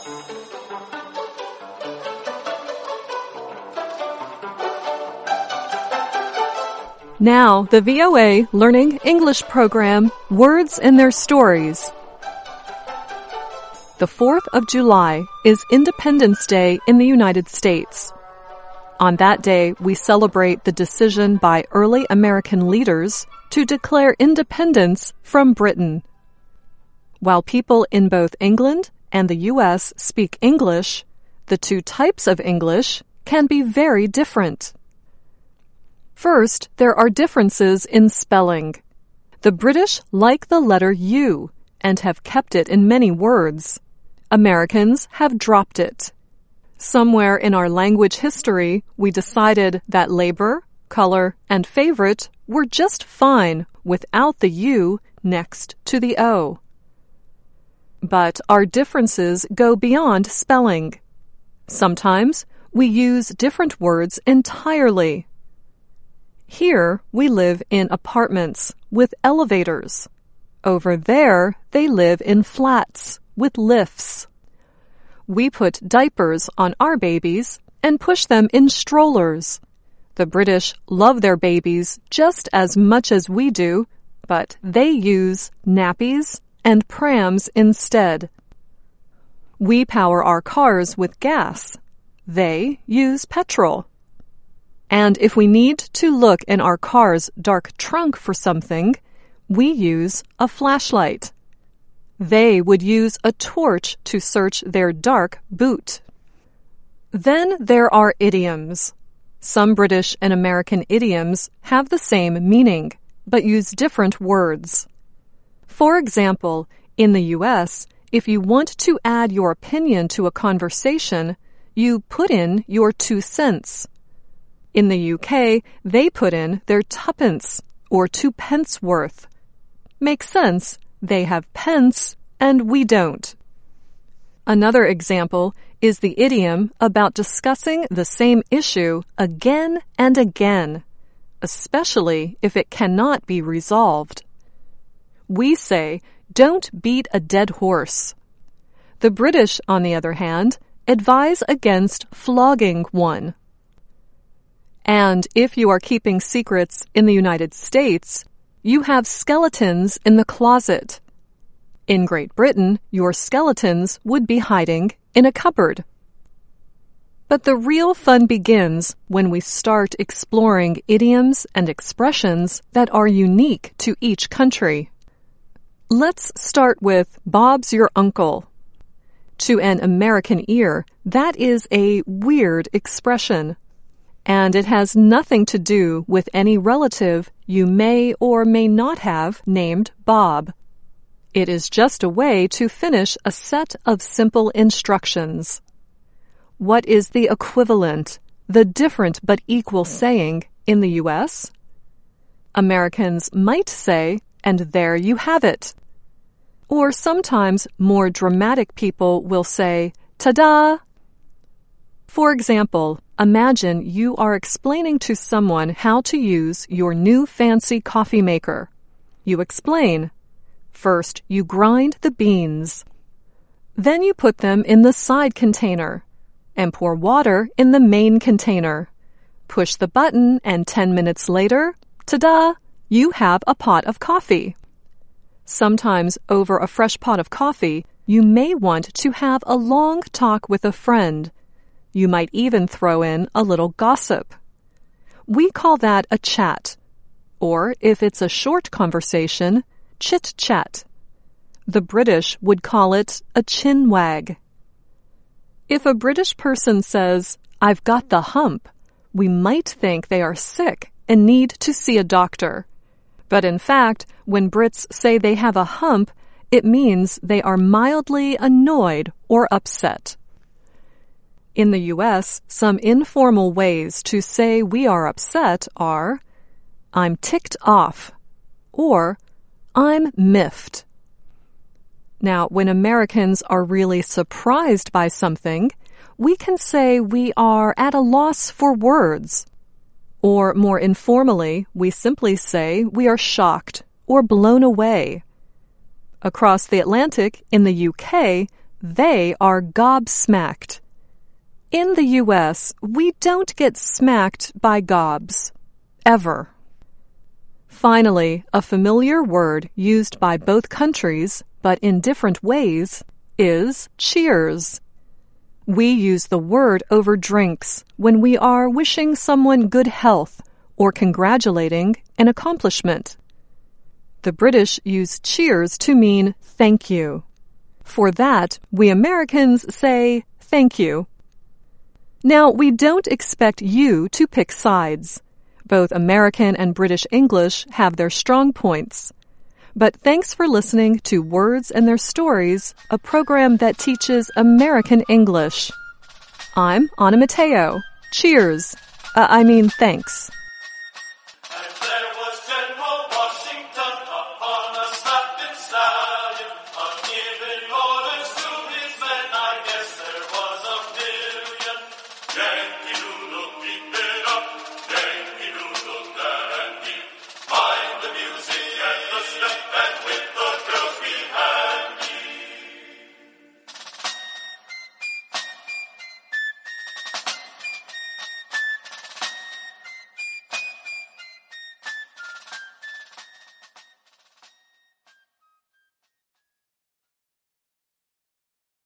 Now, the VOA Learning English program, Words and Their Stories. The 4th of July is Independence Day in the United States. On that day, we celebrate the decision by early American leaders to declare independence from Britain. While people in both England and the U.S. speak English, the two types of English can be very different. First, there are differences in spelling. The British like the letter U and have kept it in many words. Americans have dropped it. Somewhere in our language history, we decided that labor, color, and favorite were just fine without the U next to the O. But our differences go beyond spelling. Sometimes we use different words entirely. Here, we live in apartments with elevators. Over there, they live in flats with lifts. We put diapers on our babies and push them in strollers. The British love their babies just as much as we do, but they use nappies and prams instead. We power our cars with gas. They use petrol. And if we need to look in our car's dark trunk for something, we use a flashlight. They would use a torch to search their dark boot. Then there are idioms. Some British and American idioms have the same meaning, but use different words. For example, in the U.S., if you want to add your opinion to a conversation, you put in your 2 cents. In the UK, they put in their tuppence or 2 pence worth. Makes sense. They have pence and we don't. Another example is the idiom about discussing the same issue again and again, especially if it cannot be resolved. We say, "Don't beat a dead horse." The British, on the other hand, advise against flogging one. And if you are keeping secrets in the United States, you have skeletons in the closet. In Great Britain, your skeletons would be hiding in a cupboard. But the real fun begins when we start exploring idioms and expressions that are unique to each country. Let's start with Bob's your uncle. To an American ear, that is a weird expression. And it has nothing to do with any relative you may or may not have named Bob. It is just a way to finish a set of simple instructions. What is the equivalent, the different but equal saying in the U.S.? Americans might say, "And there you have it." Or sometimes more dramatic people will say, "Ta-da!" For example, imagine you are explaining to someone how to use your new fancy coffee maker. You explain. First, you grind the beans. Then you put them in the side container and pour water in the main container. Push the button and 10 minutes later, ta-da, you have a pot of coffee. Sometimes over a fresh pot of coffee, you may want to have a long talk with a friend. You might even throw in a little gossip. We call that a chat. Or if it's a short conversation, chit-chat. The British would call it a chin-wag. If a British person says, "I've got the hump," we might think they are sick and need to see a doctor. But in fact, when Brits say they have a hump, it means they are mildly annoyed or upset. In the U.S., some informal ways to say we are upset are, "I'm ticked off," or "I'm miffed." Now, when Americans are really surprised by something, we can say we are at a loss for words. Or more informally, we simply say we are shocked or blown away. Across the Atlantic, in the UK, They are gobsmacked. In the U.S., we don't get smacked by gobs. Ever. Finally, a familiar word used by both countries, but in different ways, is cheers. We use the word over drinks when we are wishing someone good health or congratulating an accomplishment. The British use cheers to mean thank you. For that, we Americans say thank you. Now, we don't expect you to pick sides. Both American and British English have their strong points. But thanks for listening to Words and Their Stories, a program that teaches American English. I'm Anna Matteo. Cheers. Thanks.